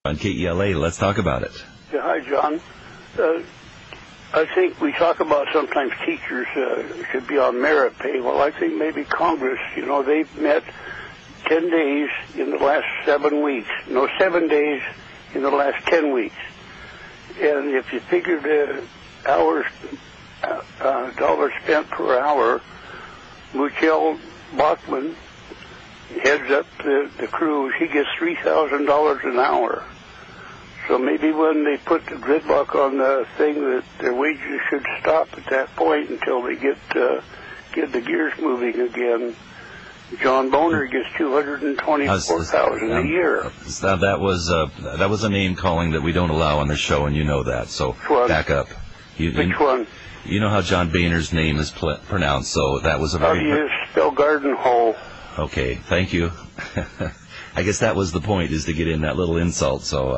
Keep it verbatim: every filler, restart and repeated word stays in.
On K E L A, let's talk about it. Yeah, hi, John. Uh, I think we talk about sometimes teachers uh, should be on merit pay. Well, I think maybe Congress, you know, they've met ten days in the last seven weeks. No, seven days in the last ten weeks. And if you figure the hours, uh, uh, dollars spent per hour, Michelle Bachmann heads up the, the cruise. He gets three thousand dollars an hour. So maybe when they put the gridlock on the thing, that their wages should stop at that point until they get uh, get the gears moving again. John Boner gets two hundred and twenty-four thousand um, a year. Now that was uh, that was a name calling that we don't allow on the show, and you know that. So back up. You, Which you, one? You know how John Boehner's name is pl- pronounced, so that was a very. How do you spell garden hole? Okay, thank you. I guess that was the point, is to get in that little insult. So. Uh,